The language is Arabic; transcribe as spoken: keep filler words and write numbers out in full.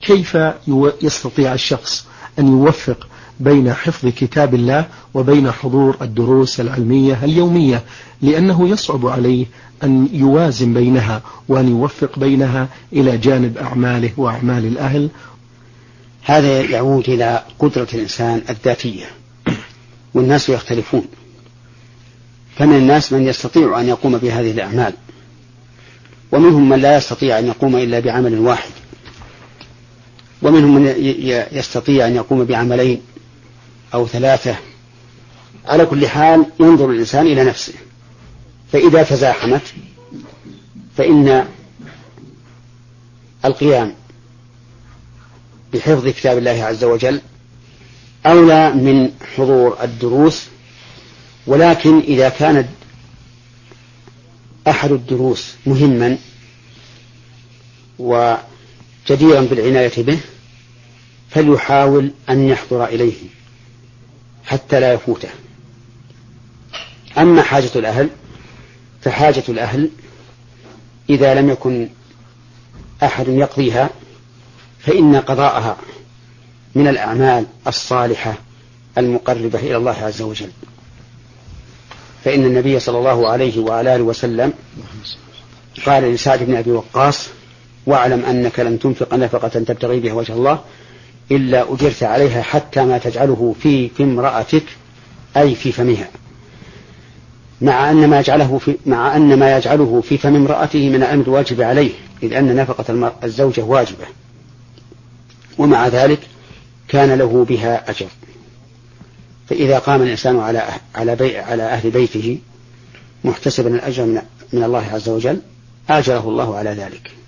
كيف يستطيع الشخص أن يوفق بين حفظ كتاب الله وبين حضور الدروس العلمية اليومية، لأنه يصعب عليه أن يوازن بينها وأن يوفق بينها إلى جانب أعماله وأعمال الأهل؟ هذا يعود إلى قدرة الإنسان الذاتية، والناس يختلفون، فمن الناس من يستطيع أن يقوم بهذه الأعمال، ومنهم من لا يستطيع أن يقوم إلا بعمل واحد، ومنهم من يستطيع أن يقوم بعملين أو ثلاثة. على كل حال ينظر الإنسان إلى نفسه، فإذا تزاحمت فإن القيام بحفظ كتاب الله عز وجل أولى من حضور الدروس. ولكن إذا كانت أحد الدروس مهما وجديرا بالعناية به فليحاول أن يحضر إليه حتى لا يفوته. أما حاجة الأهل فحاجة الأهل إذا لم يكن أحد يقضيها فإن قضاءها من الأعمال الصالحة المقربة إلى الله عز وجل. فإن النبي صلى الله عليه وعلى آله وسلم قال لسعد بن أبي وقاص: واعلم أنك لن تنفق نفقة تبتغي بها وجه الله إلا أجرت عليها حتى ما تجعله في في امرأتك، أي في فمها، مع أن ما يجعله في مع أن ما يجعله في فم امرأته من الأمر الواجب عليه، إذ أن نفقة الزوجة واجبة، ومع ذلك كان له بها أجر. فإذا قام الإنسان على على بي على أهل بيته محتسبا الأجر من الله عز وجل آجره الله على ذلك.